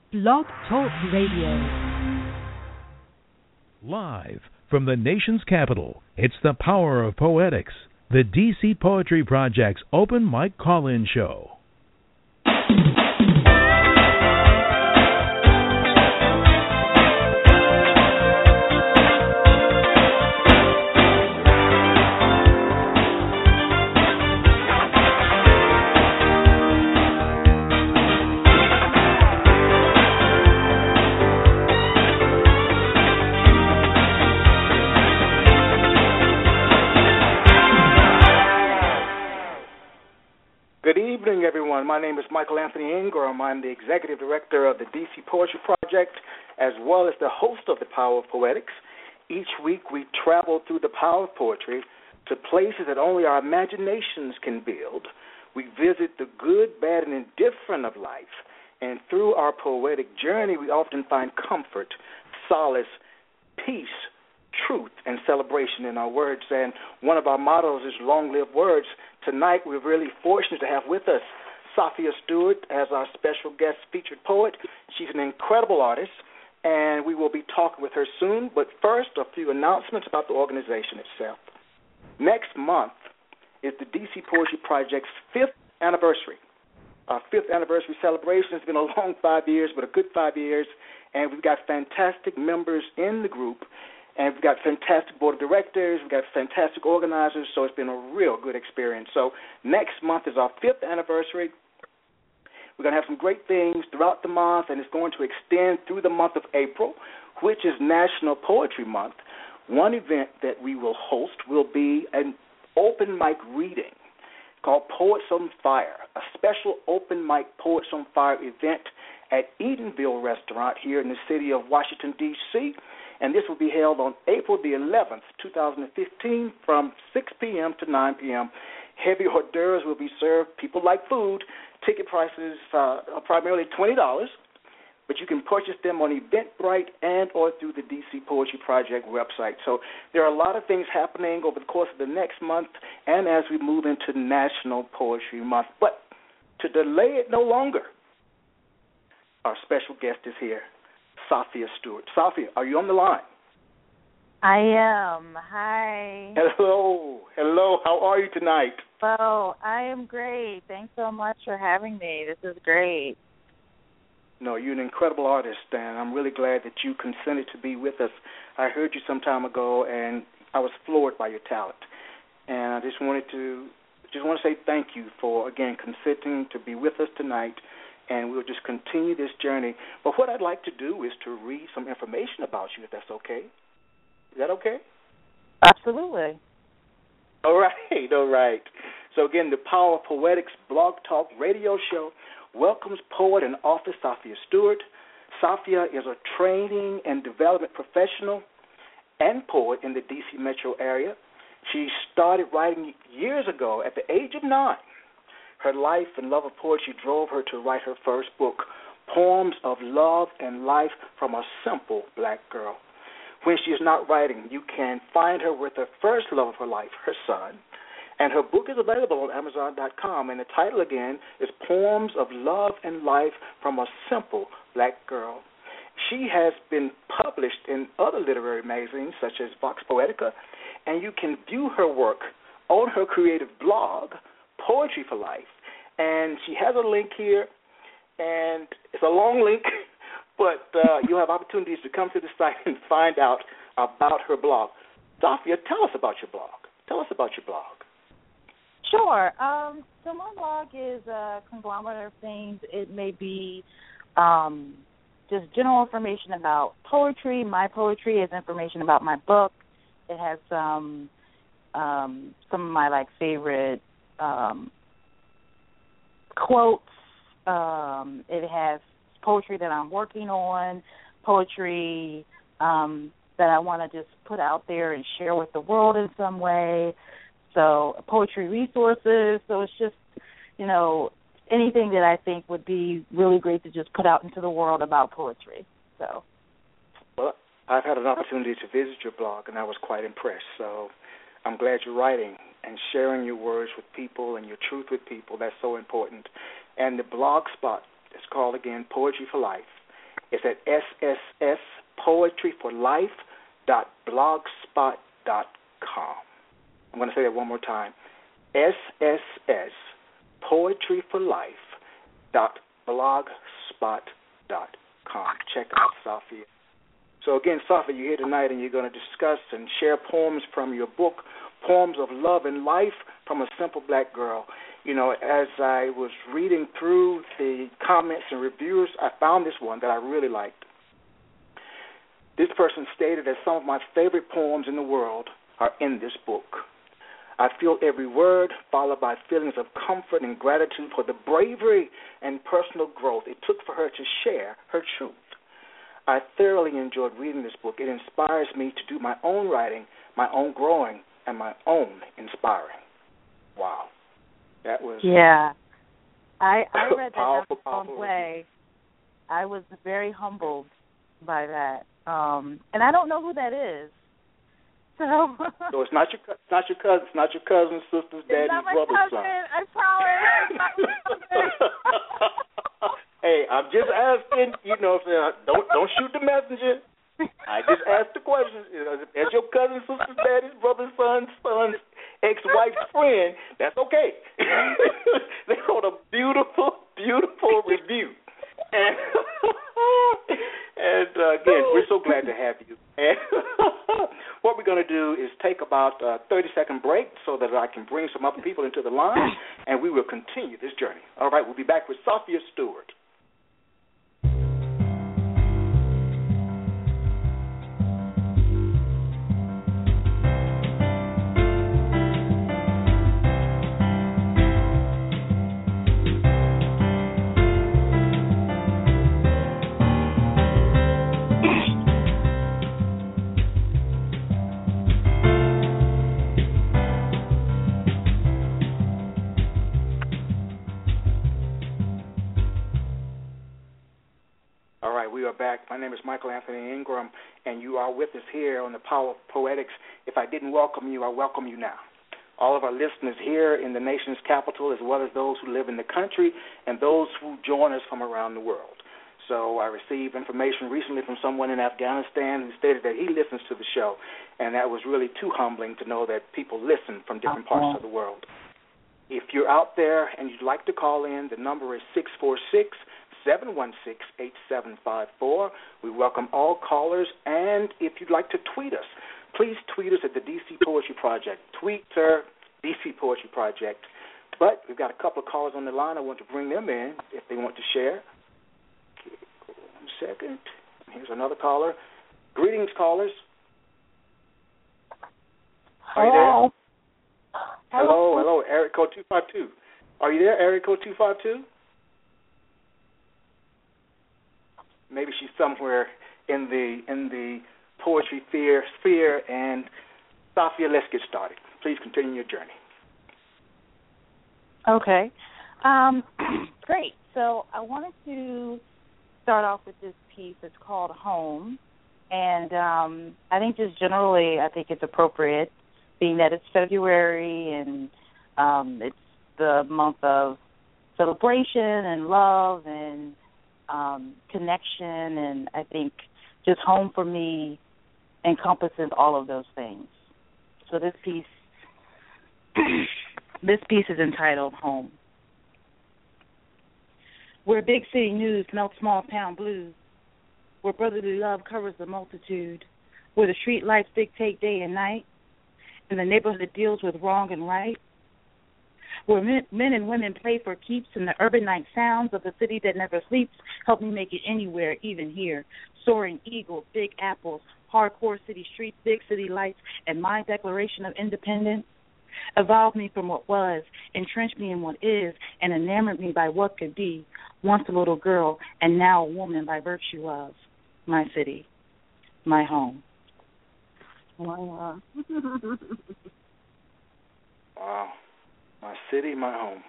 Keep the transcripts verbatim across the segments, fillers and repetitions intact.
Blog Talk Radio. Live from the nation's capital, it's the power of poetics, the D C Poetry Project's open mic call-in show. Good evening, everyone. My name is Michael Anthony Ingram. I'm the Executive Director of the D C Poetry Project, as well as the host of The Power of Poetics. Each week, we travel through the power of poetry to places that only our imaginations can build. We visit the good, bad, and indifferent of life. And through our poetic journey, we often find comfort, solace, peace, truth, and celebration in our words. And one of our mottos is long live words. Tonight, we're really fortunate to have with us Safia Stewart as our special guest featured poet. She's an incredible artist, and we will be talking with her soon. But first, a few announcements about the organization itself. Next month is the D C Poetry Project's fifth anniversary. Our fifth anniversary celebration has been a long five years, but a good five years, and we've got fantastic members in the group. And we've got fantastic board of directors, we've got fantastic organizers, so it's been a real good experience. So next month is our fifth anniversary. We're going to have some great things throughout the month, and it's going to extend through the month of April, which is National Poetry Month. One event that we will host will be an open mic reading called Poets on Fire, a special open mic Poets on Fire event at Edenville Restaurant here in the city of Washington, D C, and this will be held on April the eleventh, two thousand fifteen, from six p.m. to nine p.m. Heavy hors d'oeuvres will be served. People like food. Ticket prices uh, are primarily twenty dollars, but you can purchase them on Eventbrite and or through the D C Poetry Project website. So there are a lot of things happening over the course of the next month and as we move into National Poetry Month. But to delay it no longer, our special guest is here. Safia Stewart. Safia, are you on the line? I am. Hi. Hello. Hello. How are you tonight? Well, I am great. Thanks so much for having me. This is great. No, you're an incredible artist, and I'm really glad that you consented to be with us. I heard you some time ago, and I was floored by your talent. And I just wanted to just want to say thank you for, again, consenting to be with us tonight. And we'll just continue this journey. But what I'd like to do is to read some information about you, if that's okay. Is that okay? Absolutely. All right, all right. So, again, the Power of Poetics Blog Talk radio show welcomes poet and author Safia Stewart. Safia is a training and development professional and poet in the D C metro area. She started writing years ago at the age of nine. Her life and love of poetry drove her to write her first book, Poems of Love and Life from a Simple Black Girl. When she is not writing, you can find her with her first love of her life, her son. And her book is available on Amazon dot com, and the title again is Poems of Love and Life from a Simple Black Girl. She has been published in other literary magazines such as Vox Poetica, and you can view her work on her creative blog, Poetry for Life, and she has a link here, and it's a long link, but uh, you'll have opportunities to come to the site and find out about her blog. Safia, tell us about your blog. Tell us about your blog. Sure. Um, so my blog is a conglomerate of things. It may be um, just general information about poetry. My poetry is information about my book. It has some um, some of my like favorite Um, quotes. Um, it has poetry that I'm working on, poetry um, that I want to just put out there and share with the world in some way. So poetry resources. So it's just, you know, anything that I think would be really great to just put out into the world about poetry. So. Well, I've had an opportunity to visit your blog, and I was quite impressed. So I'm glad you're writing and sharing your words with people and your truth with people. That's so important. And the blog spot is called, again, Poetry for Life. It's at S S S poetry for life dot blogspot dot com. I'm going to say that one more time. S S S poetry for life dot blogspot dot com. Check out Safia. So again, Safia, you're here tonight and you're going to discuss and share poems from your book, Poems of Love and Life from a Simple Black Girl. You know, as I was reading through the comments and reviews, I found this one that I really liked. This person stated that some of my favorite poems in the world are in this book. I feel every word, followed by feelings of comfort and gratitude for the bravery and personal growth it took for her to share her truth. I thoroughly enjoyed reading this book. It inspires me to do my own writing, my own growing, and my own inspiring. Wow. That was yeah. I I read that powerful, in a wrong way. I was very humbled by that, um, and I don't know who that is. So, so it's not your it's not your cousin, it's not your cousin, sister's, daddy's, not my brother's cousin. son. I promise. It's not my cousin. Hey, I'm just asking. You know, don't don't shoot the messenger. I just asked the question. As your cousin, sister's, daddy's, brother's, son's, son's ex-wife's friend, that's okay. They wrote a beautiful, beautiful review. And, and uh, again, we're so glad to have you. And what we're going to do is take about a thirty-second break so that I can bring some other people into the line, and we will continue this journey. All right, we'll be back with Safia Stewart. Back. My name is Michael Anthony Ingram, and you are with us here on the Power of Poetics. If I didn't welcome you, I welcome you now. All of our listeners here in the nation's capital, as well as those who live in the country and those who join us from around the world. So I received information recently from someone in Afghanistan who stated that he listens to the show, and that was really too humbling to know that people listen from different parts of the world. If you're out there and you'd like to call in, the number is six four six, seven one six, eight seven five four. We welcome all callers, and if you'd like to tweet us, please tweet us at the D C Poetry Project. Twitter, D C Poetry Project. But we've got a couple of callers on the line. I want to bring them in if they want to share. Okay, one second. Here's another caller. Greetings, callers. Are you there? Hello, hello, area code two five two. Are you there, area code two five two? Maybe she's somewhere in the in the poetry sphere, sphere and Safia, let's get started. Please continue your journey. Okay. Um, great. So I wanted to start off with this piece. It's called Home. And um, I think just generally I think it's appropriate, being that it's February and um, it's the month of celebration and love and um, connection, and I think just home for me encompasses all of those things. So this piece, this piece is entitled Home. Where big city news melts small town blues, where brotherly love covers the multitude, where the street lights dictate day and night, and the neighborhood deals with wrong and right, where men, men and women play for keeps, and the urban night sounds of the city that never sleeps help me make it anywhere, even here. Soaring eagles, big apples, hardcore city streets, big city lights, and my declaration of independence evolved me from what was, entrenched me in what is, and enamored me by what could be, once a little girl and now a woman by virtue of my city, my home. Wow. Wow. My city, my home.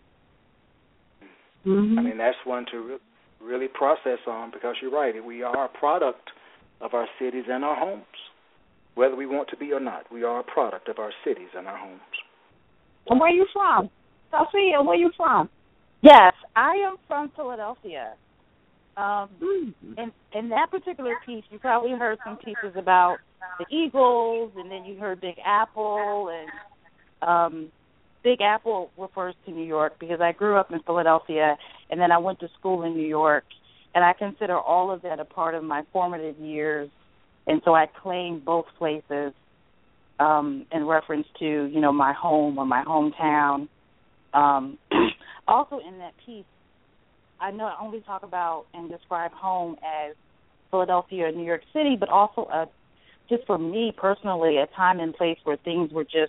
Mm-hmm. I mean, that's one to re- really process on, because you're right. We are a product of our cities and our homes. Whether we want to be or not, we are a product of our cities and our homes. And where are you from? Safia, where are you from? Yes, I am from Philadelphia. Um, in in that particular piece, you probably heard some pieces about the Eagles, and then you heard Big Apple, and um, Big Apple refers to New York because I grew up in Philadelphia, and then I went to school in New York, and I consider all of that a part of my formative years, and so I claim both places um, in reference to, you know, my home or my hometown. Um, also in that piece, I know I only talk about and describe home as Philadelphia or New York City, but also a, just for me personally, a time and place where things were just,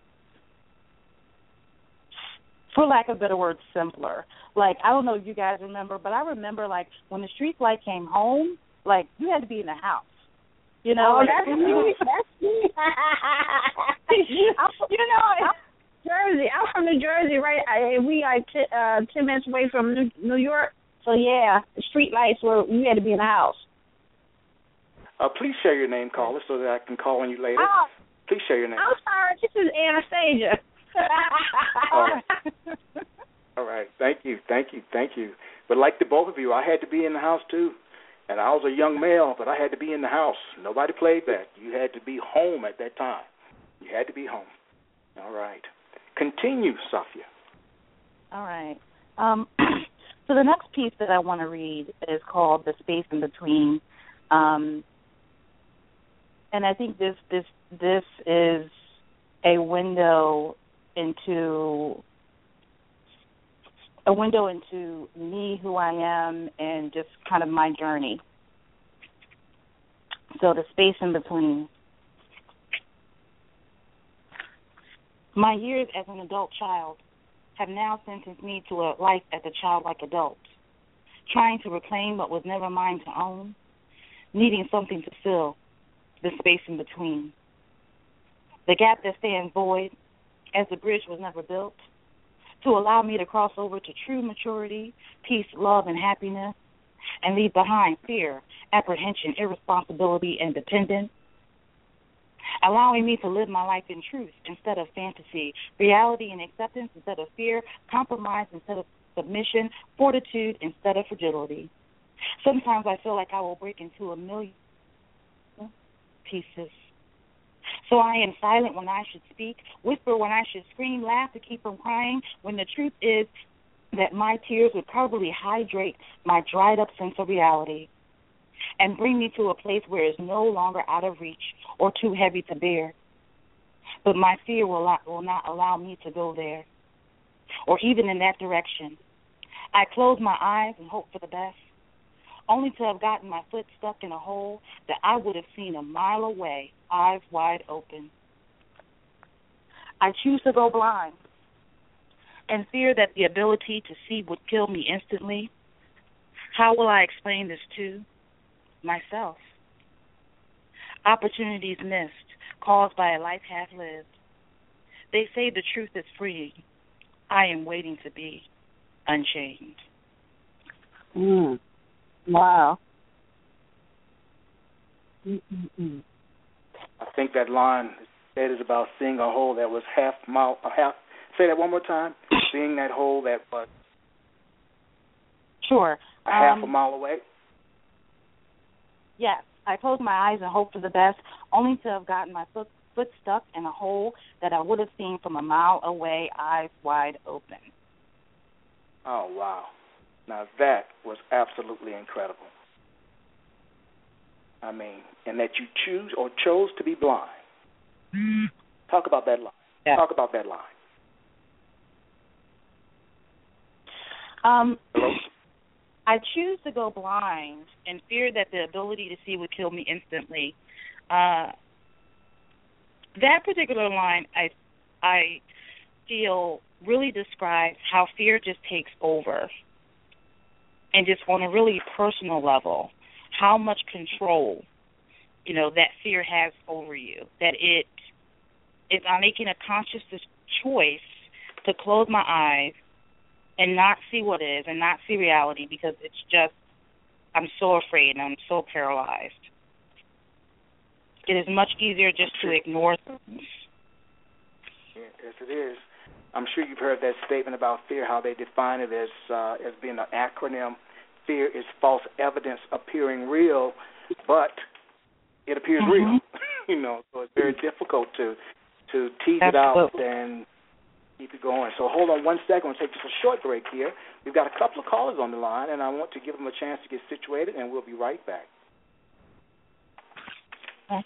for lack of a better word, simpler. Like, I don't know if you guys remember, but I remember, like, when the street light came home, like, you had to be in the house. You know? Oh, like, that's me. That's me. you know, Jersey. I'm from New Jersey, right? I, we are t- uh, ten minutes away from New, New York. So, yeah, the street lights were, you had to be in the house. Uh, please share your name, caller, so that I can call on you later. Oh, please share your name. I'm sorry. This is Anastasia. All right. All right. Thank you. Thank you. Thank you. But like the both of you, I had to be in the house, too. And I was a young male, but I had to be in the house. Nobody played that. You had to be home at that time. You had to be home. All right. Continue, Safia. All right. Um, so the next piece that I want to read is called "The Space in Between," um, and I think this this this is a window into a window into me, who I am, and just kind of my journey. So the space in between. My years as an adult child have now sentenced me to a life as a childlike adult, trying to reclaim what was never mine to own, needing something to fill the space in between. The gap that stands void, as the bridge was never built, to allow me to cross over to true maturity, peace, love, and happiness, and leave behind fear, apprehension, irresponsibility, and dependence, allowing me to live my life in truth instead of fantasy, reality and acceptance instead of fear, compromise instead of submission, fortitude instead of fragility. Sometimes I feel like I will break into a million pieces. So I am silent when I should speak, whisper when I should scream, laugh to keep from crying, when the truth is that my tears would probably hydrate my dried up sense of reality and bring me to a place where it's no longer out of reach or too heavy to bear. But my fear will not, will not allow me to go there or even in that direction. I close my eyes and hope for the best, only to have gotten my foot stuck in a hole that I would have seen a mile away, eyes wide open. I choose to go blind and fear that the ability to see would kill me instantly. How will I explain this to myself? Opportunities missed, caused by a life half lived. They say the truth is freeing. I am waiting to be unchained. Mm. Wow. Mm-mm-mm. I think that line that is about seeing a hole that was half mile, a half. Say that one more time. Seeing that hole that was sure a half um, a mile away. Yes, I closed my eyes and hoped for the best, only to have gotten my foot, foot stuck in a hole that I would have seen from a mile away, eyes wide open. Oh, wow. Now that was absolutely incredible. I mean, and that you choose or chose to be blind. Mm. Talk about that line. Yeah. Talk about that line. Um, Hello? I choose to go blind and fear that the ability to see would kill me instantly. Uh, that particular line, I, I feel, really describes how fear just takes over. And just on a really personal level, how much control, you know, that fear has over you. That it, if I'm making a conscious choice to close my eyes and not see what is and not see reality because it's just, I'm so afraid and I'm so paralyzed. It is much easier just to ignore things. Yes, it is. I'm sure you've heard that statement about fear, how they define it as uh, as being an acronym, fear is false evidence appearing real, but it appears mm-hmm. real. You know, so it's very difficult to to tease Absolutely. it out and keep it going. So hold on one second. We'll take just a short break here. We've got a couple of callers on the line, and I want to give them a chance to get situated, and we'll be right back. Okay.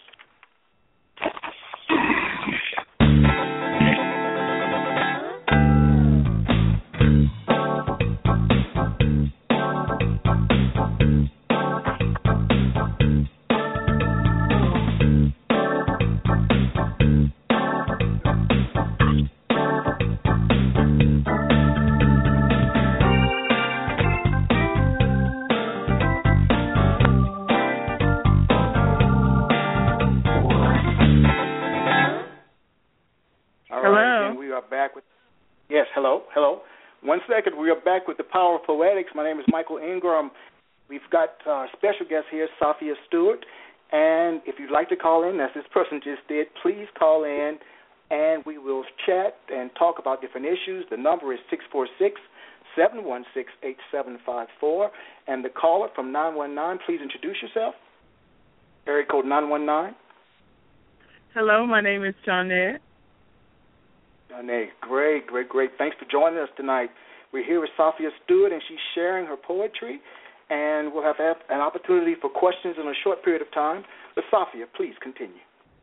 Hello, hello. One second, we are back with the Power of Poetics. My name is Michael Ingram. We've got uh, special guest here, Sophia Stewart. And if you'd like to call in, as this person just did, please call in, and we will chat and talk about different issues. The number is six four six, seven one six, eight seven five four. And the caller from nine one nine, please introduce yourself. Area code nine one nine. Hello, my name is Johnette. Johnette, great, great, great. Thanks for joining us tonight. We're here with Sophia Stewart, and she's sharing her poetry, and we'll have an opportunity for questions in a short period of time. But Sophia, please continue.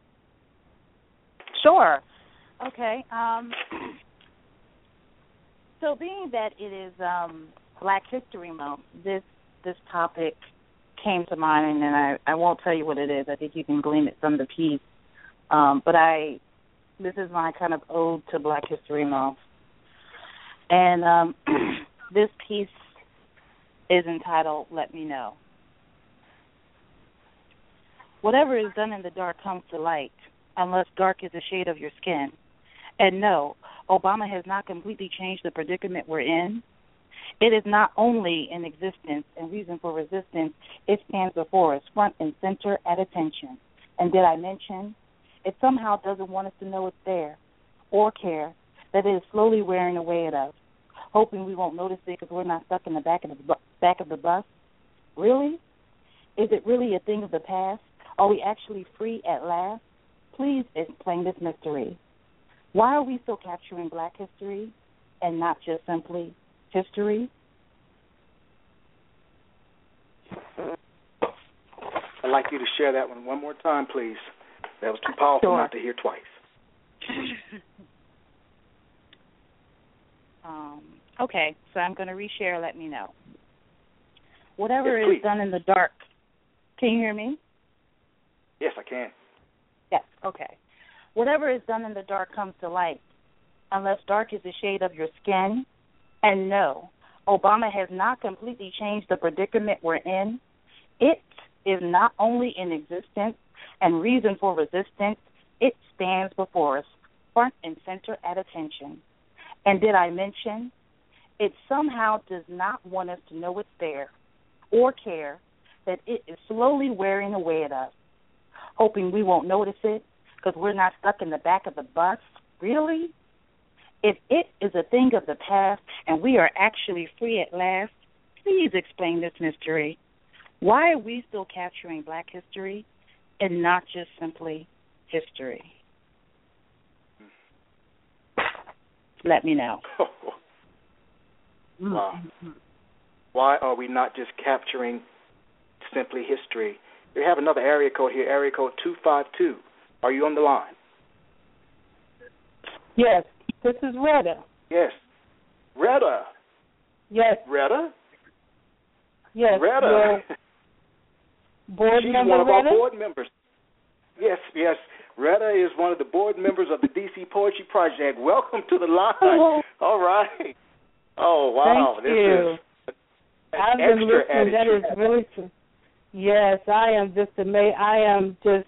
Sure. Okay. Um, so being that it is um, Black History Month, this this topic came to mind, and I, I won't tell you what it is. I think you can glean it from the piece. Um, but I... This is my kind of ode to Black History Month. And um, this piece is entitled, Let Me Know. Whatever is done in the dark comes to light, unless dark is a shade of your skin. And no, Obama has not completely changed the predicament we're in. It is not only in existence and reason for resistance, it stands before us, front and center at attention. And did I mention? It somehow doesn't want us to know it's there or care that it is slowly wearing away at us, hoping we won't notice it because we're not stuck in the back of the bu- back of the bus. Really? Is it really a thing of the past? Are we actually free at last? Please explain this mystery. Why are we still capturing Black history and not just simply history? I'd like you to share that one one more time, please. That was too powerful Sure. not to hear twice. um, okay, so I'm going to reshare. Let me know. Whatever Yes, is please. done in the dark. Can you hear me? Yes, I can. Yes, okay. Whatever is done in the dark comes to light, unless dark is the shade of your skin. And no, Obama has not completely changed the predicament we're in. It is not only in existence and reason for resistance, it stands before us, front and center at attention. And did I mention, it somehow does not want us to know it's there or care that it is slowly wearing away at us, hoping we won't notice it because we're not stuck in the back of the bus. Really? If it is a thing of the past and we are actually free at last, please explain this mystery. Why are we still capturing Black history and not just simply history? Let me know. Wow. Why are we not just capturing simply history? We have another area code here, area code two five two. Are you on the line? Yes, this is Retta. Yes. Retta. Yes. Retta? Yes. Retta. Board She's member one of Retta? our board members. Yes, yes. Retta is one of the board members of the D C Poetry Project. Welcome to the line. Oh. All right. Oh, wow. Thank this you. is an I've been extra listening. That added is really true. Yes, I am just amazed. I am just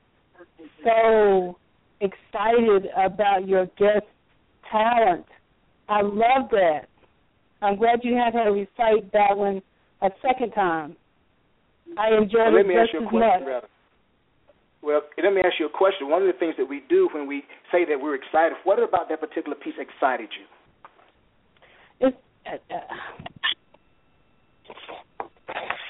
so excited about your guest talent. I love that. I'm glad you had her recite that one a second time. I enjoyed well, it let me ask just you a as question, much. Retta. Well, let me ask you a question. One of the things that we do when we say that we're excited, what about that particular piece excited you? It's, uh, uh,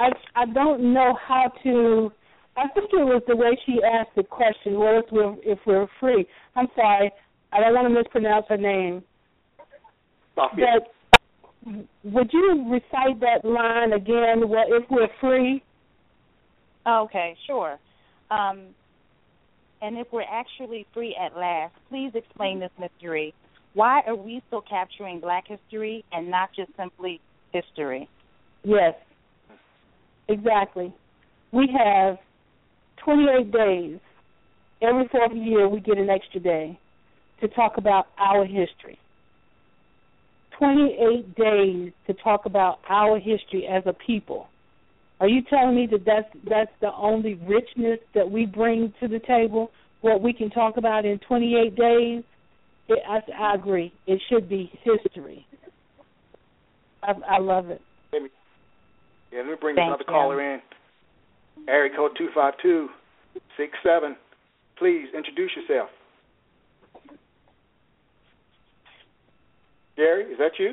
I I don't know how to. I think it was the way she asked the question. What if we're if we're free? I'm sorry, I don't want to mispronounce her name. Sophia. But would you recite that line again? What if we're free? Okay, sure. Um, and if we're actually free at last, please explain this mystery. Why are we still capturing Black history and not just simply history? Yes, exactly. We have twenty-eight days. Every fourth year we get an extra day to talk about our history. twenty-eight days to talk about our history as a people. Are you telling me that that's, that's the only richness that we bring to the table, what we can talk about in twenty-eight days? It, I, I agree. It should be history. I, I love it. Let me, yeah, let me bring Thank another you. caller in. Area code two five two six seven. Please introduce yourself. Gary, is that you?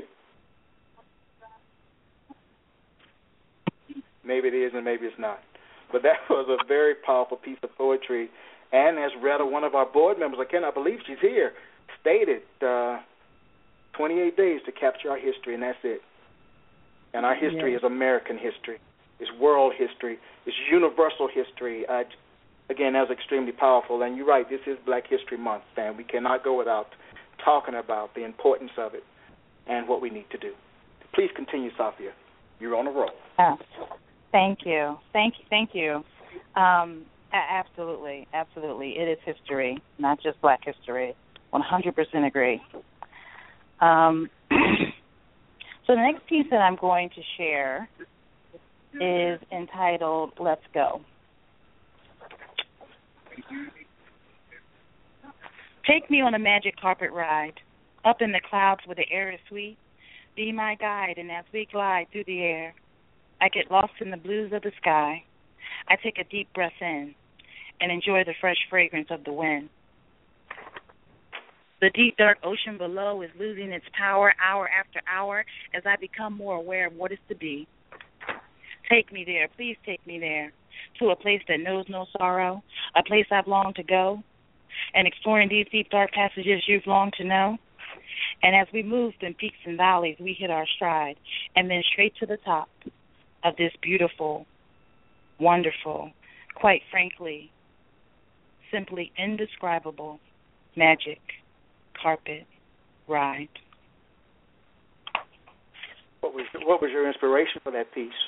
Maybe it is and maybe it's not. But that was a very powerful piece of poetry. And as Retta, one of our board members, I cannot believe she's here, stated uh, twenty-eight days to capture our history, and that's it. And our history Yes. is American history. It's world history. It's universal history. Uh, again, that was extremely powerful. And you're right, this is Black History Month, and we cannot go without talking about the importance of it and what we need to do. Please continue, Sophia. You're on a roll. Uh, thank you. Thank you. Thank you. Um, a- absolutely. Absolutely. It is history, not just Black history. one hundred percent agree. Um, so the next piece that I'm going to share is entitled Let's Go. Take me on a magic carpet ride, up in the clouds where the air is sweet. Be my guide, and as we glide through the air, I get lost in the blues of the sky. I take a deep breath in and enjoy the fresh fragrance of the wind. The deep, dark ocean below is losing its power hour after hour as I become more aware of what is to be. Take me there, please take me there, to a place that knows no sorrow, a place I've longed to go, and exploring these deep, dark passages you've longed to know. And as we move in peaks and valleys, we hit our stride, and then straight to the top of this beautiful, wonderful, quite frankly, simply indescribable magic carpet ride. What was what was your inspiration for that piece?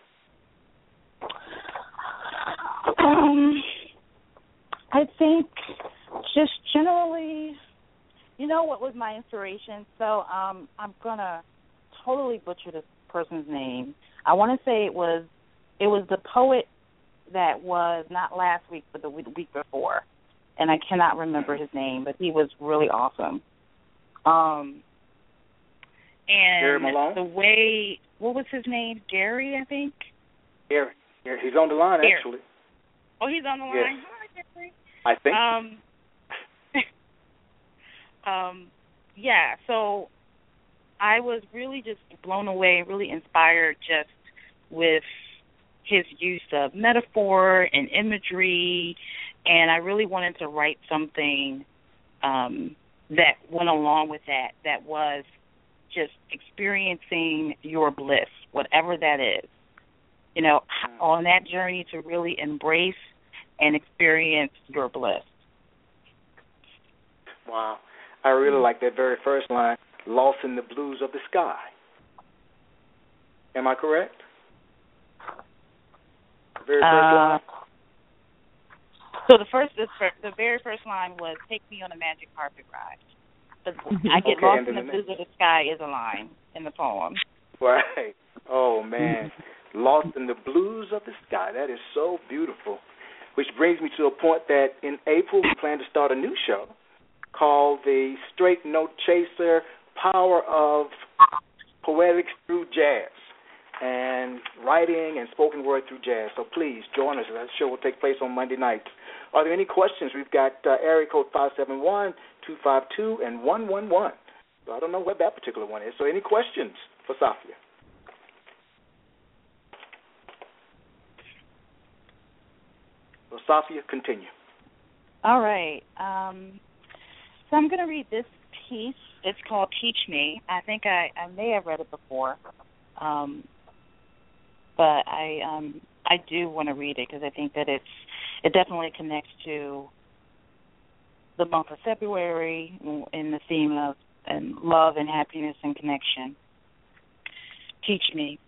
Um, I think just generally, you know what was my inspiration? So um, I'm going to totally butcher this person's name. I want to say it was it was the poet that was not last week, but the week before. And I cannot remember his name, but he was really awesome. Um, and Gary Malone? the way, what was his name? Gary, I think? Gary. Gary. He's on the line, Gary. actually. Oh, he's on the Yes. line? Hi, Gary. I think. Um, um, yeah, so I was really just blown away, really inspired just with his use of metaphor and imagery, and I really wanted to write something um, that went along with that, that was just experiencing your bliss, whatever that is. You know, on that journey to really embrace and experience your bliss. Wow. I really like that very first line, lost in the blues of the sky. Am I correct? The very first Uh, line? So the first, the, fir- the very first line was "Take me on a magic carpet ride." But I get Okay, lost and in the then the blues of the sky is a line in the poem. Right. Oh, man. Lost in the blues of the sky. That is so beautiful. Which brings me to a point that in April we plan to start a new show called the Straight Note Chaser, Power of Poetics Through Jazz, and writing and spoken word through jazz. So please join us. That show will take place on Monday nights. Are there any questions? We've got uh, area code five seven one, two five two, and one one one. So I don't know what that particular one is. So any questions for Sophia? So, Safia, continue. All right. Um, so I'm going to read this piece. It's called Teach Me. I think I, I may have read it before, um, but I um, I do want to read it because I think that it's it definitely connects to the month of February in the theme of and love and happiness and connection. Teach me.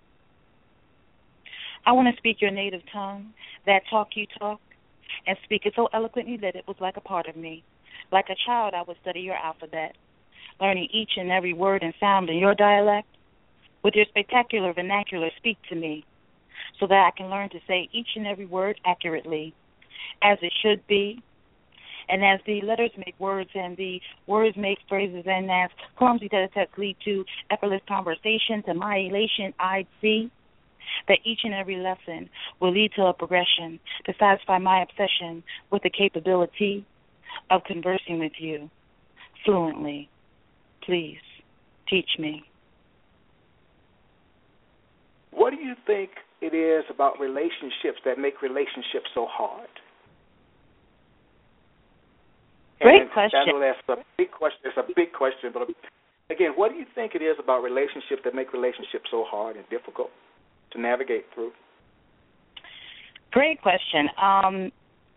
I want to speak your native tongue, that talk you talk, and speak it so eloquently that it was like a part of me. Like a child, I would study your alphabet, learning each and every word and sound in your dialect. With your spectacular vernacular, speak to me, so that I can learn to say each and every word accurately, as it should be. And as the letters make words and the words make phrases, and as clumsy tete-a-tetes lead to effortless conversation, to my elation, I'd see that each and every lesson will lead to a progression to satisfy my obsession with the capability of conversing with you fluently. Please, teach me. What do you think it is about relationships that make relationships so hard? Great and question. That's a big question. It's a big question. But again, what do you think it is about relationships that make relationships so hard and difficult to navigate through? Great question. Um,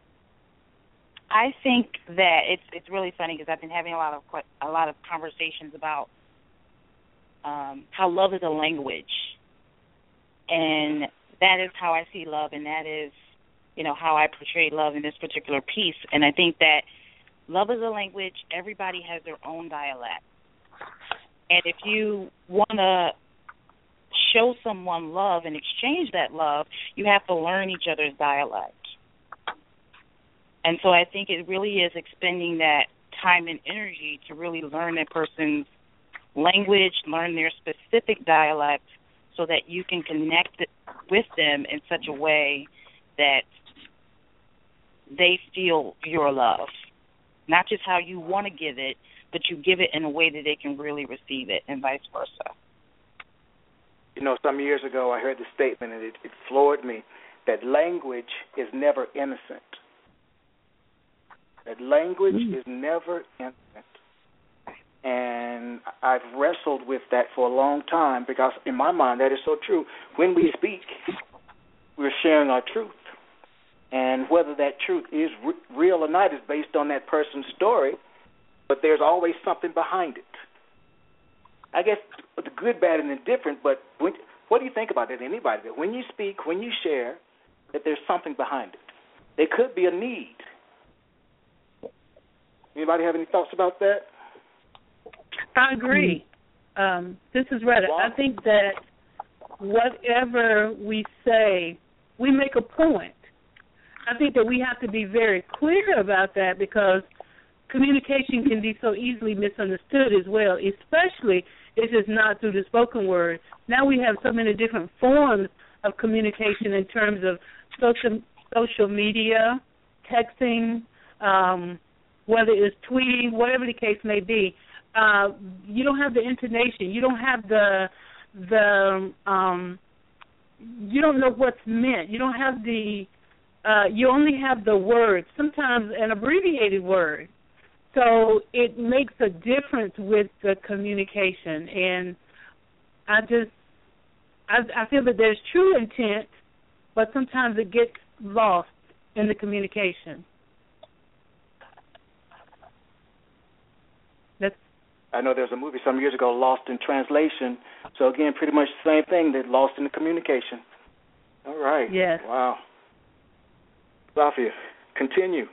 I think that it's it's really funny because I've been having a lot of a lot of conversations about um, how love is a language, and that is how I see love, and that is, you know, how I portray love in this particular piece. And I think that love is a language. Everybody has their own dialect, and if you want to show someone love and exchange that love, you have to learn each other's dialect. And so I think it really is expending that time and energy to really learn that person's language, learn their specific dialect, so that you can connect with them in such a way that they feel your love. Not just how you want to give it, but you give it in a way that they can really receive it, and vice versa. You know, some years ago I heard the statement, and it, it floored me, that language is never innocent. That language mm. is never innocent. And I've wrestled with that for a long time because in my mind that is so true. When we speak, we're sharing our truth. And whether that truth is re- real or not is based on that person's story, but there's always something behind it. I guess the good, bad, and indifferent, but when, what do you think about that, anybody? That when you speak, when you share, that there's something behind it. There could be a need. Anybody have any thoughts about that? I agree. Um, this is Retta. Wow. I think that whatever we say, we make a point. I think that we have to be very clear about that because communication can be so easily misunderstood as well, especially if it's not through the spoken word. Now we have so many different forms of communication in terms of social social media, texting, um, whether it's tweeting, whatever the case may be. Uh, you don't have the intonation. You don't have the the um, you don't know what's meant. You don't have the uh, you only have the word, sometimes an abbreviated word. So it makes a difference with the communication, and I just I, I feel that there's true intent, but sometimes it gets lost in the communication. That's I know there was a movie some years ago, Lost in Translation. So again, pretty much the same thing, that lost in the communication. All right. Yes. Wow. Safia, continue.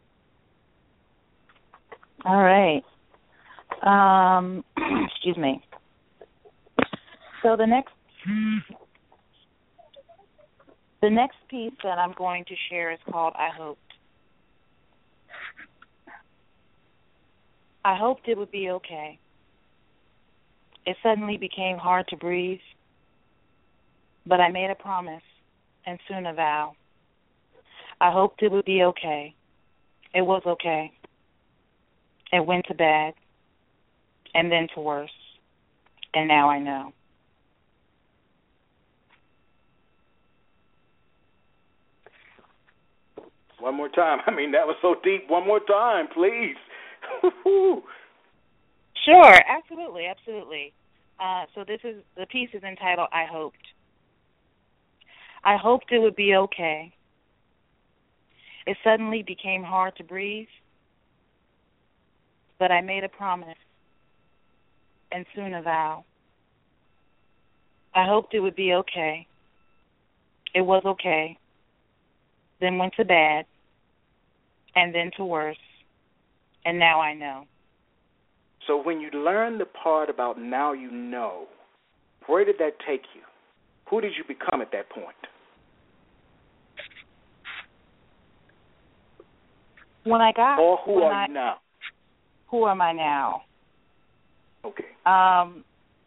All right. Um, excuse me. So the next the next piece that I'm going to share is called I Hoped. I hoped it would be okay. It suddenly became hard to breathe, but I made a promise and soon a vow. I hoped it would be okay. It was okay. It went to bad, and then to worse, and now I know. One more time. I mean, that was so deep. One more time, please. Sure, absolutely, absolutely. Uh, so this is the piece is entitled "I Hoped." I hoped it would be okay. It suddenly became hard to breathe, but I made a promise and soon a vow. I hoped it would be okay. It was okay. Then went to bad, and then to worse, and now I know. So when you learned the part about now you know, where did that take you? Who did you become at that point? When I got... Or who are I, you now? Who am I now? Okay. Um.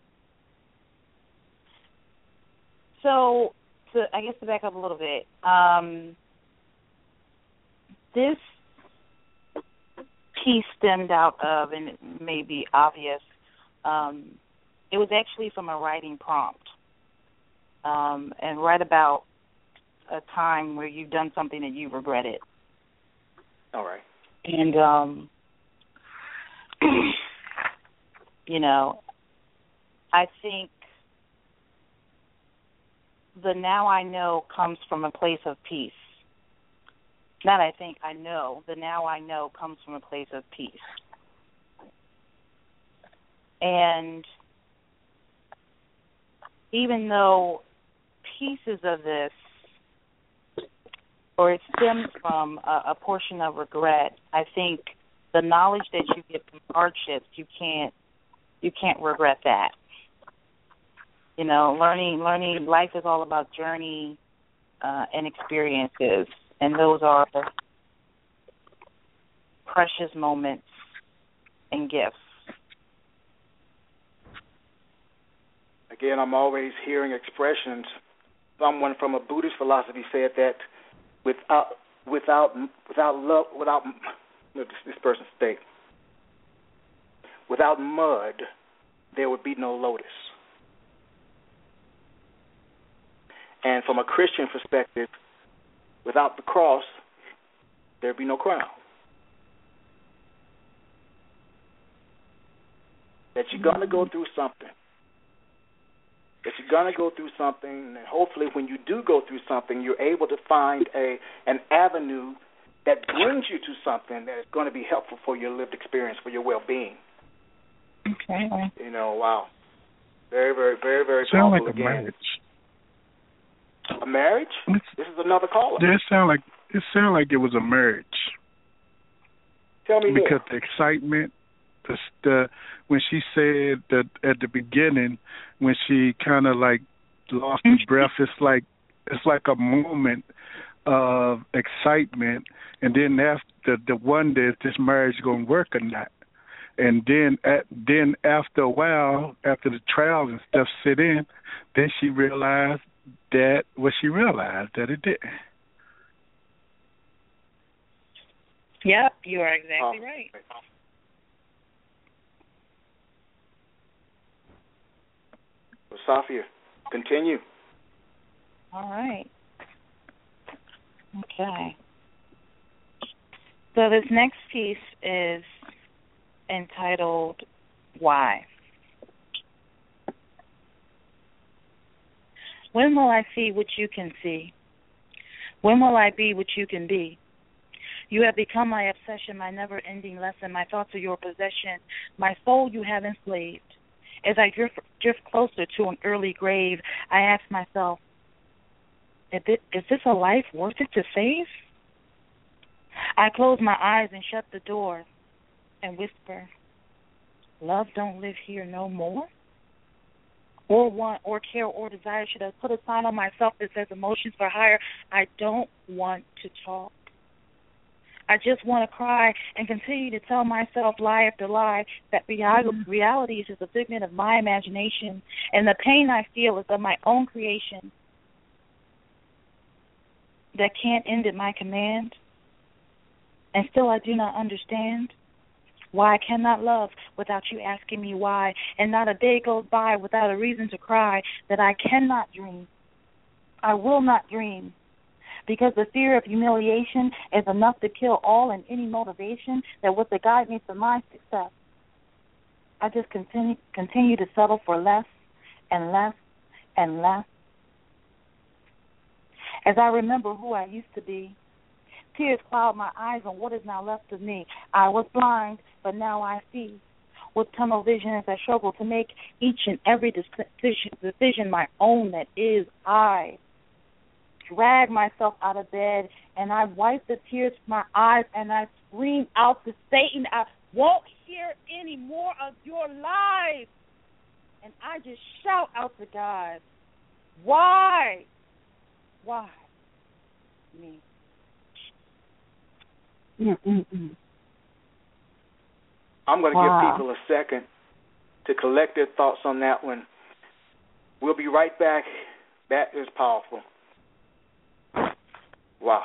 So, to, I guess to back up a little bit, um, this piece stemmed out of, and it may be obvious, um, it was actually from a writing prompt. Um, and write about a time where you've done something that you regretted. All right. And, um, you know, I think the now I know comes from a place of peace. Not I think, I know. The now I know comes from a place of peace. And even though pieces of this, or it stems from a, a portion of regret, I think the knowledge that you get from hardships, you can't, you can't regret that. You know, learning, learning, life is all about journey uh, and experiences, and those are precious moments and gifts. Again, I'm always hearing expressions. Someone from a Buddhist philosophy said that without, without, without love, without this, this person's state, without mud, there would be no lotus. And from a Christian perspective, without the cross, there'd be no crown. That you're going to go through something. That you're going to go through something, and hopefully when you do go through something, you're able to find a an avenue that brings you to something that is going to be helpful for your lived experience, for your well-being. Okay. You know, wow. Very, very, very, very Sound powerful like a again. marriage. A marriage? It's, this is another caller. Yeah, it sound like it sound like it was a marriage. Tell me because more. the excitement, the, the when she said that at the beginning, when she kind of like lost her breath, it's like it's like a moment of excitement, and then after the wonder if this marriage gonna work or not. And then at, then after a while, after the trials and stuff sit in, then she realized that what she realized that it didn't. Yep, you are exactly oh. right. Well, Safia, continue. All right. Okay. So this next piece is entitled Why? When will I see what you can see? When will I be what you can be? You have become my obsession, my never-ending lesson. My thoughts are your possession. My soul you have enslaved. As I drift, drift closer to an early grave, I ask myself, is, it, is this a life worth it to save? I close my eyes and shut the door and whisper, love don't live here no more? Or want, or care, or desire. Should I put a sign on myself that says emotions for hire? I don't want to talk. I just want to cry and continue to tell myself lie after lie that reality is just a figment of my imagination, and the pain I feel is of my own creation that can't end at my command. And still I do not understand why I cannot love without you asking me why, and not a day goes by without a reason to cry that I cannot dream. I will not dream. because the fear of humiliation is enough to kill all and any motivation that was to guide me for my success. I just continue continue to settle for less and less and less. As I remember who I used to be, tears cloud my eyes on what is now left of me. I was blind, but now I see. With tunnel vision as I struggle to make each and every decision, decision my own that is I. Drag myself out of bed, and I wipe the tears from my eyes, and I scream out to Satan, I won't hear any more of your lies. And I just shout out to God, why? Why? Me. Mm-mm-mm. I'm going to wow. give people a second to collect their thoughts on that one. We'll be right back. That is powerful. Wow.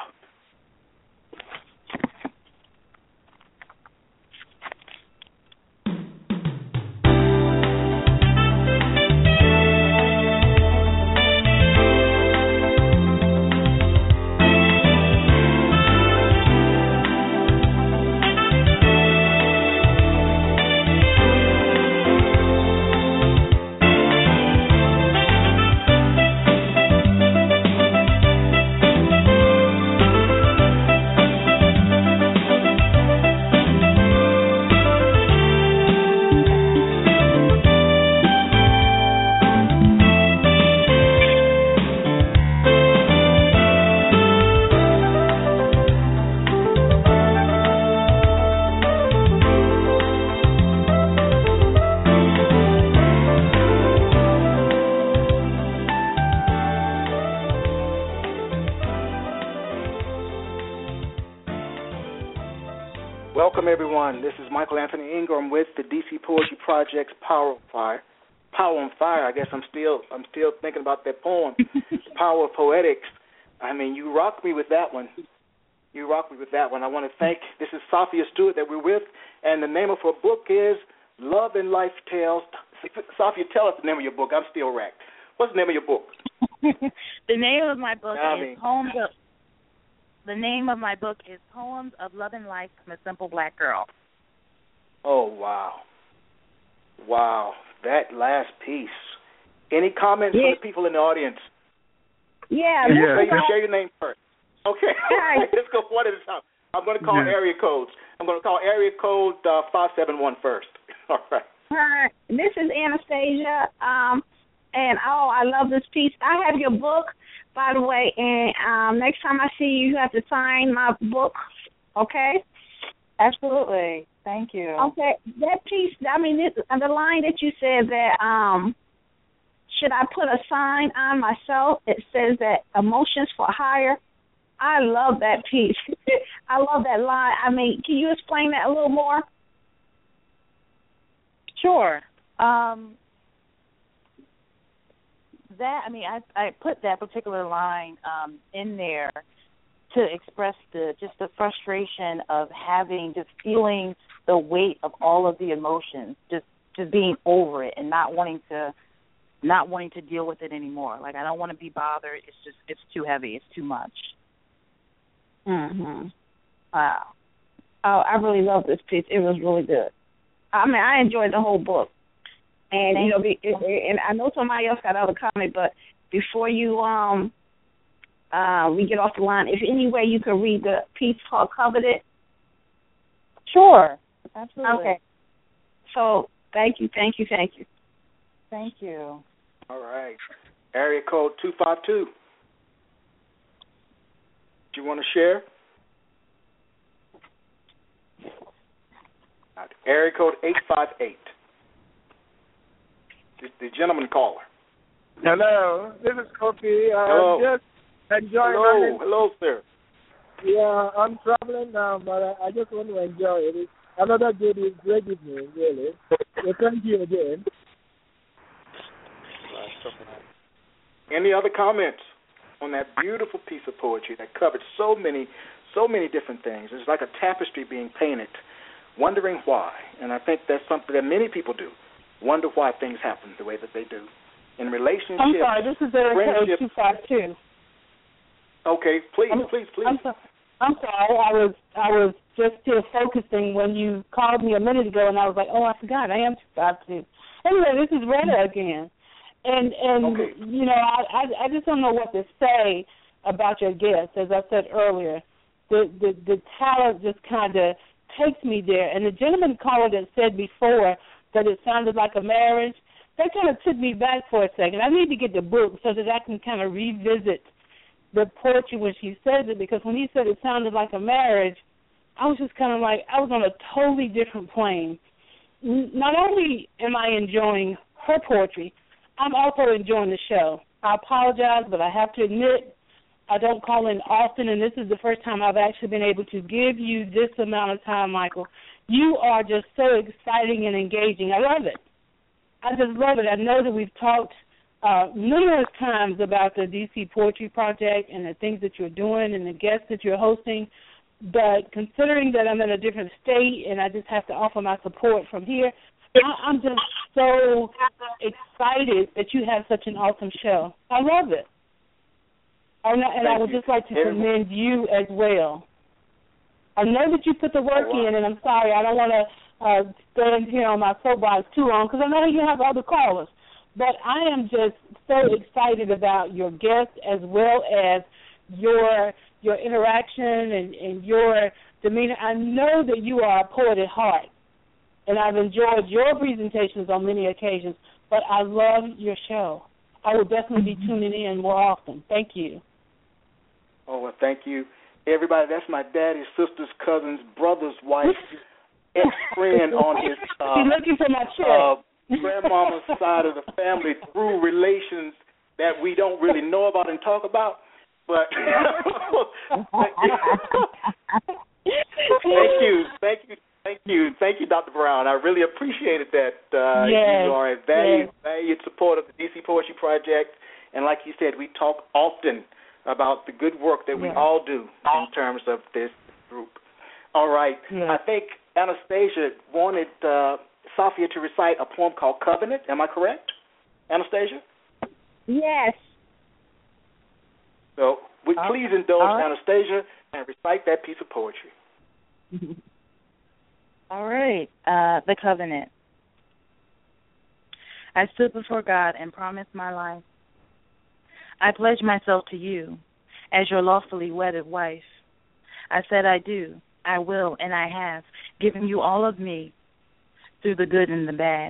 Welcome, everyone. This is Michael Anthony Ingram with the D C Poetry Project's Power on Fire. Power on Fire. I guess I'm still I'm still thinking about that poem, Power of Poetics. I mean, you rocked me with that one. You rocked me with that one. I want to thank. This is Sophia Stewart that we're with, and the name of her book is Love and Life Tales. Sophia, tell us the name of your book. I'm still wrecked. What's the name of your book? The name of my book I is mean. Poems of. The name of my book is Poems of Love and Life from a Simple Black Girl. Oh, wow. Wow. That last piece. Any comments yeah. from the people in the audience? Yeah. yeah. Say, share your name first. Okay. Right. Let's go one at a time. I'm going to call yeah. area codes. I'm going to call area code uh, five seven one first. All right. Hi. This is Anastasia. Um, and, oh, I love this piece. I have your book, by the way, and um, next time I see you, you have to sign my book, okay? Absolutely. Thank you. Okay. That piece, I mean, this, the line that you said that, um, should I put a sign on myself that says that emotions for hire? I love that piece. I love that line. I mean, can you explain that a little more? Sure. Um, that I mean, I I put that particular line um, in there to express the just the frustration of having, just feeling the weight of all of the emotions, just just being over it and not wanting to not wanting to deal with it anymore. Like, I don't want to be bothered. It's just it's too heavy. It's too much. Mhm. Wow. Oh, I really love this piece. It was really good. I mean, I enjoyed the whole book. And, Thank you know, be, and I know somebody else got other comment, but before you, um, uh, we get off the line, if any way you could read the piece called Coveted. Sure. Absolutely. Okay. So, thank you, thank you, thank you. Thank you. All right. Area code two five two. Do you want to share? Area code eight five eight. The, the gentleman caller. Hello, this is Kofi. Hello. I'm just enjoying Hello, it. hello, sir. Yeah, I'm traveling now, but I, I just want to enjoy it. It's another good, great evening, really. So thank you again. Any other comments on that beautiful piece of poetry that covered so many, so many different things? It's like a tapestry being painted, wondering why. And I think that's something that many people do, wonder why things happen the way that they do. In relationships, I'm sorry, this is Eric Code two five two. Okay, please, I'm, please, please. I'm, so, I'm sorry. I was I was just still focusing when you called me a minute ago, and I was like, oh, I forgot. I am two five two. Anyway, this is Retta again, and and okay. you know, I, I I just don't know what to say about your guest. As I said earlier, the the, the talent just kind of takes me there. And the gentleman caller that said before that it sounded like a marriage, that kind of took me back for a second. I need to get the book so that I can kind of revisit the poetry when she says it, because when he said it sounded like a marriage, I was just kind of like, I was on a totally different plane. Not only am I enjoying her poetry, I'm also enjoying the show. I apologize, but I have to admit, I don't call in often, and this is the first time I've actually been able to give you this amount of time, Michael. You are just so exciting and engaging. I love it. I just love it. I know that we've talked uh, numerous times about the D C Poetry Project and the things that you're doing and the guests that you're hosting, but considering that I'm in a different state and I just have to offer my support from here, I, I'm just so excited that you have such an awesome show. I love it. And I, and I would just like to commend you as well. I know that you put the work in, and I'm sorry, I don't want to uh, stand here on my soapbox too long, because I know you have other callers. But I am just so excited about your guests as well as your your interaction and, and your demeanor. I know that you are a poet at heart, and I've enjoyed your presentations on many occasions, but I love your show. I will definitely be tuning in more often. Thank you. Oh, well, thank you. Everybody, that's my daddy's sister's cousin's brother's wife, ex-friend on his uh, looking for my uh, grandmama's side of the family through relations that we don't really know about and talk about. But thank you, thank you, thank you, thank you, Doctor Brown. I really appreciated that. Uh, yes, you are a valued, yes. valued supporter of the D C Poetry Project, and like you said, we talk often about the good work that we yes. all do in terms of this group. All right, yes. I think Anastasia wanted uh, Sophia to recite a poem called Covenant. Am I correct, Anastasia? Yes. So would All please indulge right. Anastasia and recite that piece of poetry. All right. Uh, the Covenant. I stood before God and promised my life. I pledge myself to you as your lawfully wedded wife. I said I do, I will, and I have given you all of me through the good and the bad.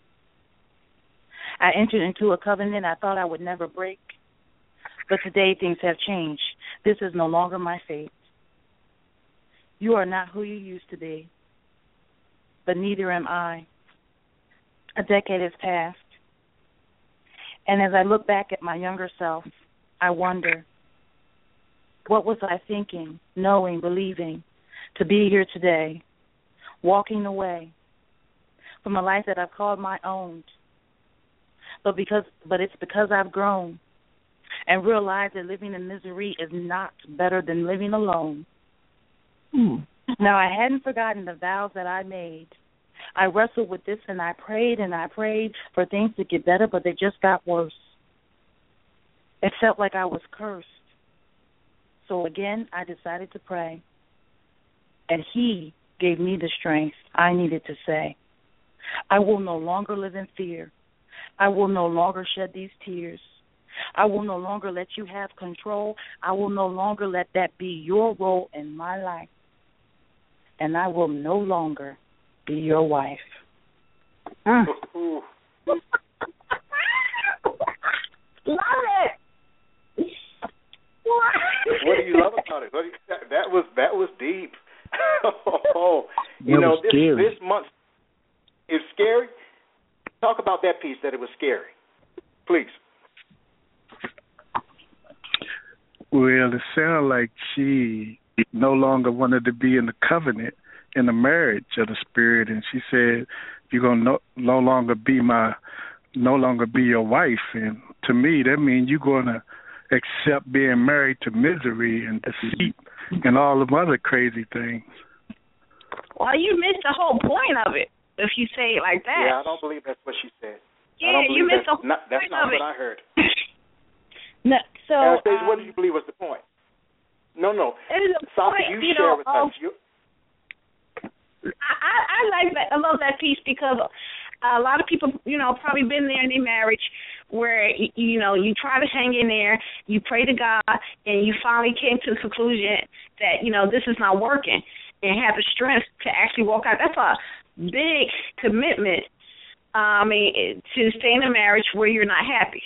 I entered into a covenant I thought I would never break, but today things have changed. This is no longer my fate. You are not who you used to be, but neither am I. A decade has passed, and as I look back at my younger self, I wonder, what was I thinking, knowing, believing, to be here today, walking away from a life that I've called my own, but because, but it's because I've grown and realized that living in misery is not better than living alone. Hmm. Now, I hadn't forgotten the vows that I made. I wrestled with this and I prayed and I prayed for things to get better, but they just got worse. It felt like I was cursed. So again, I decided to pray. And he gave me the strength I needed to say, I will no longer live in fear. I will no longer shed these tears. I will no longer let you have control. I will no longer let that be your role in my life. And I will no longer be your wife. Mm. Love it. What do you love about it? What do you, that, that was that was deep. Oh, you that know was this scary. this month is scary. Talk about that piece that it was scary, please. Well, it sounded like she no longer wanted to be in the covenant, in the marriage of the spirit, and she said, "You're gonna no, no longer be my, no longer be your wife." And to me, that means you're gonna accept being married to misery and deceit and all of other crazy things. Well, you missed the whole point of it if you say it like that. Yeah, I don't believe that's what she said. Yeah, I don't you believe missed the that's whole not, that's point not of what it. I heard. No, so Anastasia, um, what do you believe was the point? No, no. It's a Sophie, point, you, you share know, with um, us. You, I, I like that. I love that piece because a lot of people, you know, probably been there in their marriage where, you know, you try to hang in there, you pray to God, and you finally came to the conclusion that, you know, this is not working, and have the strength to actually walk out. That's a big commitment, uh, I mean, to stay in a marriage where you're not happy.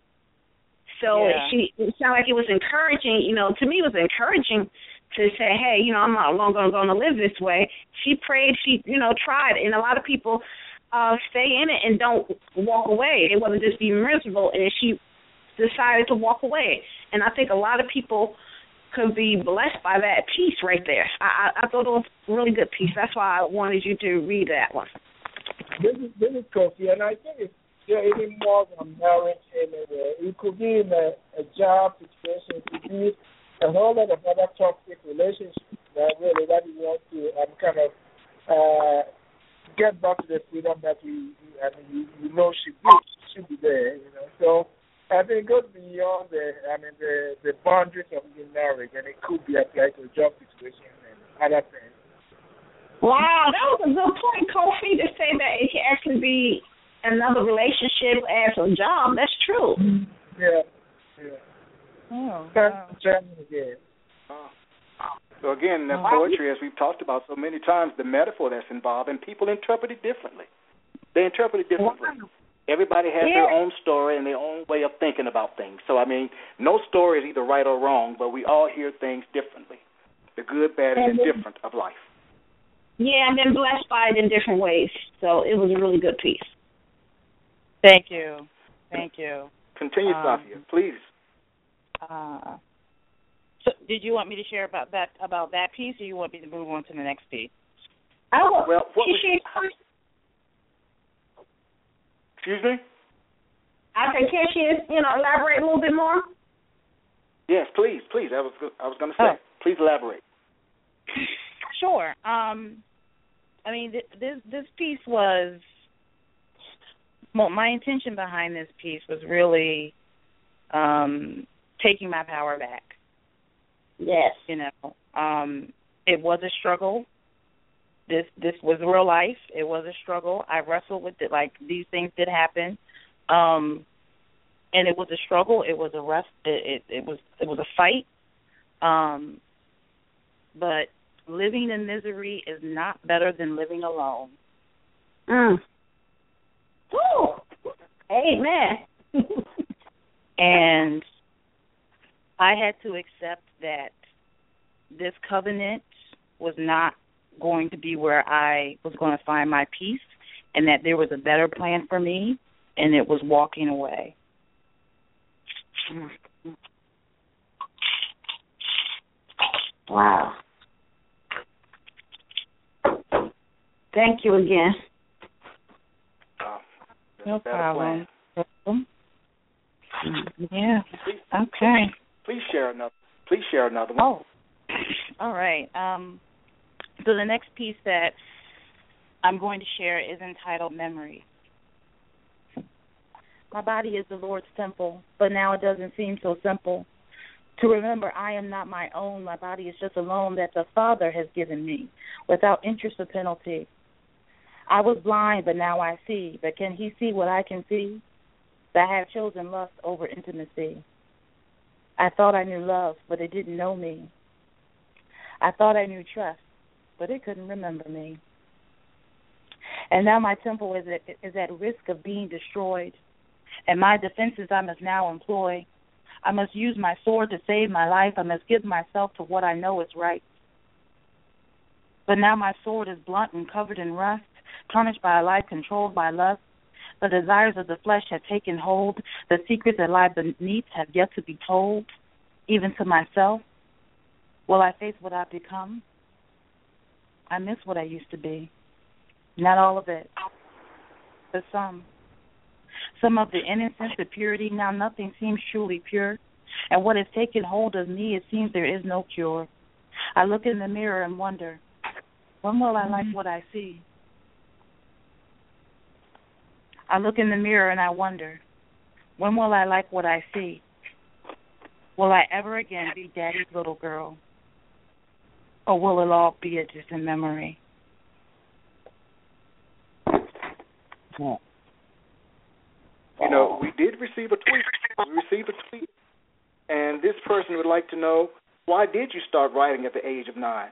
So Yeah. she, it sounded like it was encouraging, you know, to me it was encouraging to say, hey, you know, I'm not long going to live this way. She prayed, she, you know, tried, and a lot of people uh, stay in it and don't walk away. They want to just be miserable, and she decided to walk away. And I think a lot of people could be blessed by that piece right there. I, I, I thought it was a really good piece. That's why I wanted you to read that one. This is this is Kofi, and I think it's yeah, even more than marriage. And uh, it could be in a, a job situation. It could be a whole lot of other toxic relationships that really that you want to um, kind of uh, get back to the freedom that you, you I mean you, you know should be should be there. You know, so I think it goes beyond the I mean the the boundaries of being married, and it could be applied to a job situation and other things. Wow, that was a good point, Kofi, to say that it can actually be another relationship as a job. That's true. Yeah, yeah. Oh, That's wow. German again. uh, so again, the poetry, as we've talked about so many times, the metaphor that's involved, and people interpret it differently. They interpret it differently. Wow. Everybody has Yeah. their own story and their own way of thinking about things. So, I mean, no story is either right or wrong, but we all hear things differently. The good, bad, and indifferent of life. Yeah, I've been blessed by it in different ways. So it was a really good piece. Thank you. Thank you. Continue, Um, Sophia, please. Uh, so did you want me to share about that about that piece, or you want me to move on to the next piece? Oh, Well, what she was, shared first. excuse me? I said, can she, you know, elaborate a little bit more? Yes, please, please. I was I was going to say, Oh. please elaborate. Sure. Um, I mean, th- this this piece was well, my intention behind this piece was really um, taking my power back. Yes. You know, um, it was a struggle. This this was real life. It was a struggle. I wrestled with it. Like, these things did happen, um, and it was a struggle. It was a rest. It, it, it was it was a fight. Um, but living in misery is not better than living alone. Mm. Ooh. Amen. And I had to accept that this covenant was not going to be where I was going to find my peace, and that there was a better plan for me, and it was walking away. Wow. Thank you again. Uh, No better problem. plan. Yeah. Please, Okay. please share another. Please share another one. Oh, all right. Um, so the next piece that I'm going to share is entitled Memory. My body is the Lord's temple, but now it doesn't seem so simple. To remember I am not my own, my body is just a loan that the Father has given me, without interest or penalty. I was blind, but now I see. But can he see what I can see? That I have chosen lust over intimacy. I thought I knew love, but it didn't know me. I thought I knew trust, but it couldn't remember me. And now my temple is at, is at risk of being destroyed. And my defenses I must now employ. I must use my sword to save my life. I must give myself to what I know is right. But now my sword is blunt and covered in rust, tarnished by a life controlled by lust. The desires of the flesh have taken hold. The secrets that lie beneath have yet to be told, even to myself. Will I face what I've become? I miss what I used to be. Not all of it, but some. Some of the innocence, the purity. Now nothing seems truly pure. And what has taken hold of me, it seems there is no cure. I look in the mirror and wonder, when will I like what I see? I look in the mirror and I wonder, when will I like what I see? Will I ever again be Daddy's little girl? or will it all be a distant memory? You know, we did receive a tweet. We received a tweet, and this person would like to know, why did you start writing at the age of nine?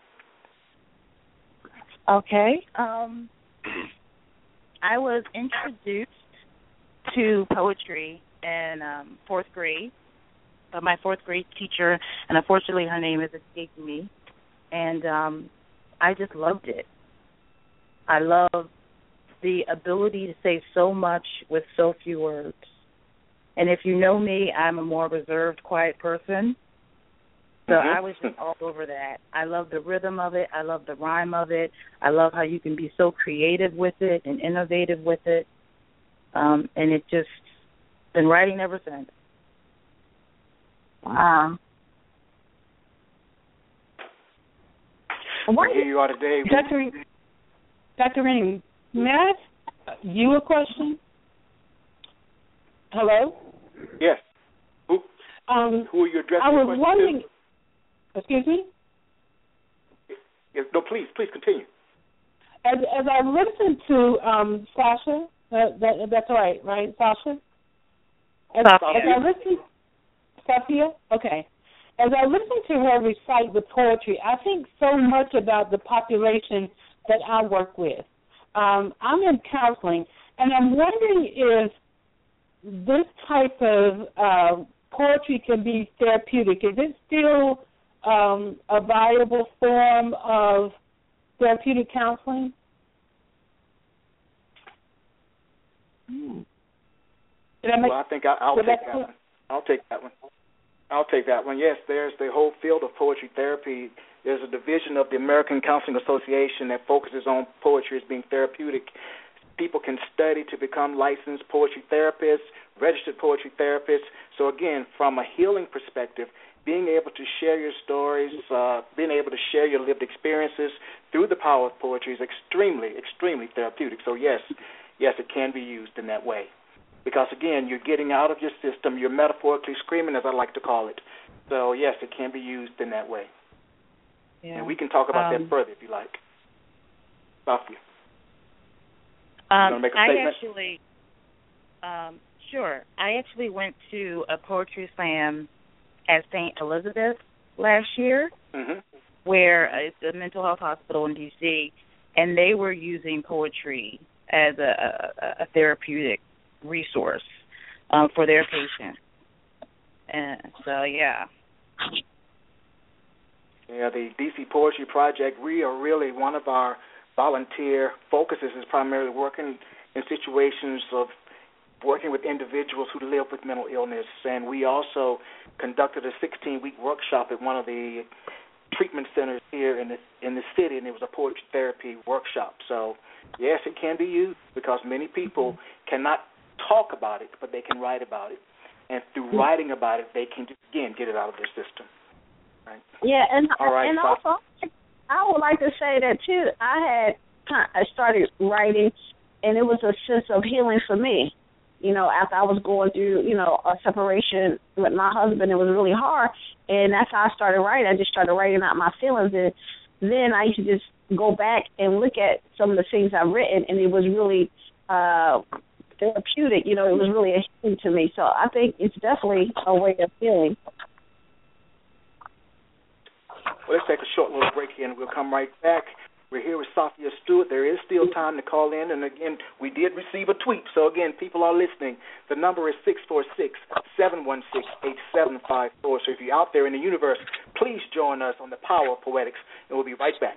Okay. Um, I was introduced to poetry in um, fourth grade by my fourth grade teacher, and unfortunately her name is escaping me. And um, I just loved it. I love the ability to say so much with so few words. And if you know me, I'm a more reserved, quiet person. So mm-hmm. I was just all over that. I love the rhythm of it. I love the rhyme of it. I love how you can be so creative with it and innovative with it. Um, and it just been writing ever since. Wow. Why here you are today? Doctor Doctor Rennie, may I ask you a question? Hello? Yes. Who, um, who are you addressing? I was wondering. To? Excuse me? Yes, no, please, please continue. As, as I listened to um, Sasha, that, that, that's right, right, Sasha? As, as I listened, Sophia? Okay. As I listened to her recite the poetry, I think so much about the population that I work with. Um, I'm in counseling, and I'm wondering if this type of uh, poetry can be therapeutic. Is it still um, a viable form of therapeutic counseling? Hmm. Well, I think I, I'll take that, that one. I'll take that one. I'll take that one. Yes, there's the whole field of poetry therapy. There's a division of the American Counseling Association that focuses on poetry as being therapeutic. People can study to become licensed poetry therapists, registered poetry therapists. So, again, from a healing perspective, being able to share your stories, uh, being able to share your lived experiences through the power of poetry is extremely, extremely therapeutic. So, yes, yes, it can be used in that way. Because, again, you're getting out of your system. You're metaphorically screaming, as I like to call it. So, yes, it can be used in that way. Yeah. And we can talk about um, that further if you like. Sophia. Um, make a I statement? actually, um, sure. I actually went to a poetry slam at Saint Elizabeth last year, mm-hmm. where uh, it's a mental health hospital in D C, and they were using poetry as a, a, a therapeutic resource um, for their patients. And so, yeah. Yeah, the D C Poetry Project, we are really one of our volunteer focuses is primarily working in situations of working with individuals who live with mental illness. And we also conducted a sixteen-week workshop at one of the treatment centers here in the in the city, and it was a poetry therapy workshop. So, yes, it can be used because many people cannot talk about it, but they can write about it. And through writing about it, they can, again, get it out of their system. Right. Yeah, and All right, and so, also I would like to say that too. I had I started writing, and it was a sense of healing for me. You know, after I was going through, you know, a separation with my husband, it was really hard, and that's how I started writing. I just started writing out my feelings, and then I used to just go back and look at some of the things I've written, and it was really uh, therapeutic. You know, it was really a healing to me. So I think it's definitely a way of healing. Well, let's take a short little break here, and we'll come right back. We're here with Sophia Stewart. There is still time to call in, and again, we did receive a tweet. So again, people are listening. The number is six four six, seven one six, eight seven five four. So if you're out there in the universe, please join us on the Power of Poetics, and we'll be right back.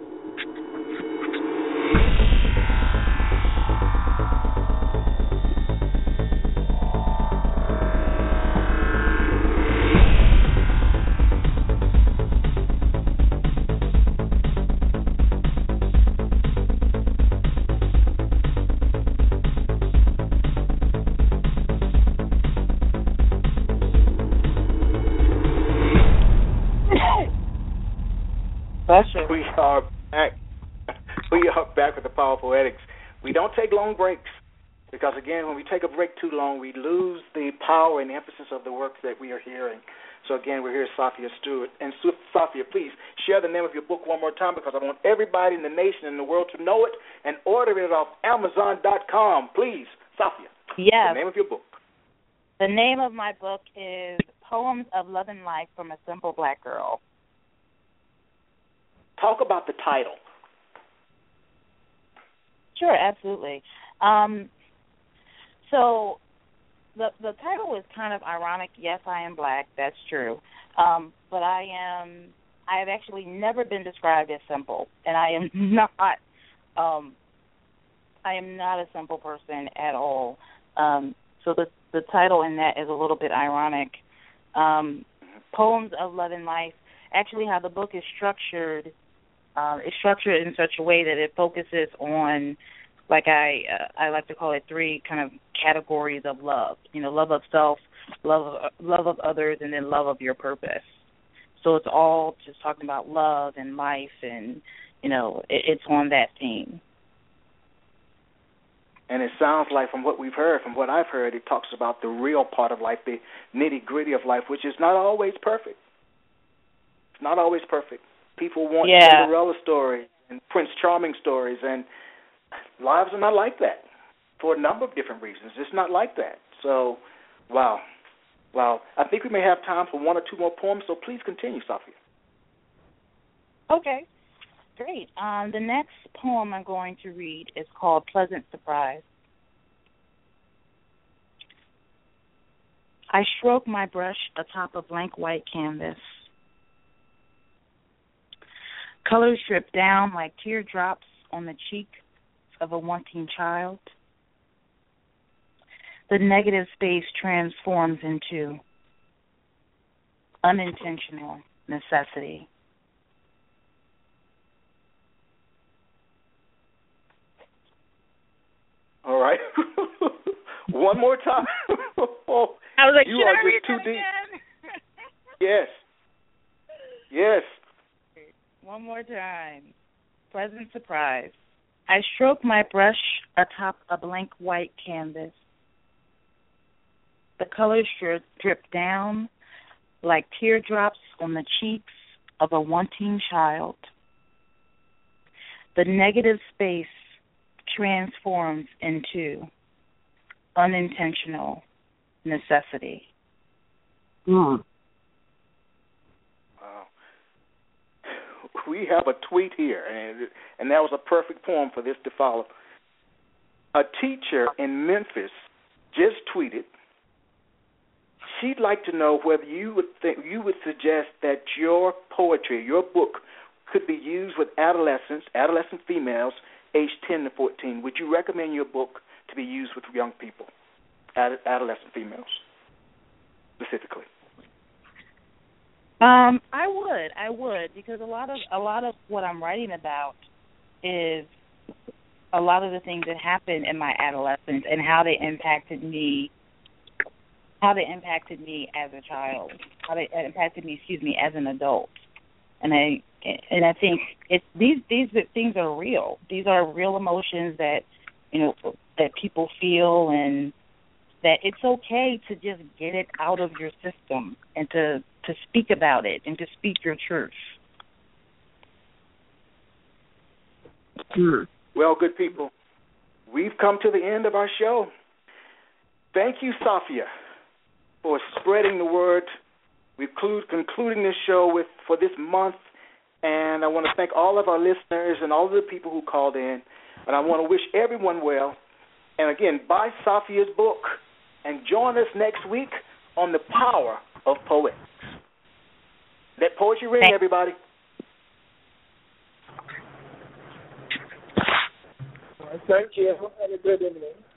We are back. We are back with the Power of Poetics. We don't take long breaks because, again, when we take a break too long, we lose the power and emphasis of the work that we are hearing. So, again, we're here with Sophia Stewart. And Sophia, please share the name of your book one more time, because I want everybody in the nation and the world to know it and order it off Amazon dot com. Please, Safia. Yes. The name of your book. The name of my book is Poems of Love and Life from a Simple Black Girl. Talk about the title. Sure, absolutely. Um, so the the title is kind of ironic. Yes, I am black. That's true. Um, but I am. I have actually never been described as simple, and I am not. Um, I am not a simple person at all. Um, so the the title in that is a little bit ironic. Um, Poems of Love and Life. Actually, how the book is structured, uh, is structured in such a way that it focuses on, like I uh, I like to call it, three kind of categories of love. You know, love of self, love of, love of others, and then love of your purpose. So it's all just talking about love and life, and you know, it, it's on that theme. And it sounds like, from what we've heard, from what I've heard, it talks about the real part of life, the nitty-gritty of life, which is not always perfect. It's not always perfect. People want yeah. Cinderella stories and Prince Charming stories, and lives are not like that for a number of different reasons. It's not like that. So, wow. Wow. I think we may have time for one or two more poems, so please continue, Safia. Okay. Great. Um, the next poem I'm going to read is called Pleasant Surprise. I stroke my brush atop a blank white canvas. Colors drip down like teardrops on the cheek of a wanting child. The negative space transforms into unintentional necessity. All right. One more time. I was like, you should are I read just too that deep. again? Yes. Yes. One more time. Pleasant surprise. I stroke my brush atop a blank white canvas. The colors drip, drip down like teardrops on the cheeks of a wanting child. The negative space transforms into unintentional necessity. Mm. Wow. We have a tweet here, and and that was a perfect poem for this to follow. A teacher in Memphis just tweeted, she'd like to know whether you would think you would suggest that your poetry, your book, could be used with adolescents, adolescent females, aged ten to fourteen. Would you recommend your book to be used with young people, ad- adolescent females, specifically? Um, I would, I would, because a lot of a lot of what I'm writing about is a lot of the things that happened in my adolescence and how they impacted me, how they impacted me as a child, how they impacted me, excuse me, as an adult, and I and I think it's these these things are real. These are real emotions that you know that people feel, and that it's okay to just get it out of your system and to, to speak about it and to speak your truth. Mm. Well, good people, we've come to the end of our show. Thank you, Safia, for spreading the word. We're concluding this show with for this month, and I want to thank all of our listeners and all of the people who called in, and I want to wish everyone well. And again, buy Safia's book, and join us next week on The Power of Poetics. Let poetry ring, Thank- everybody. Thank you. Have a good evening.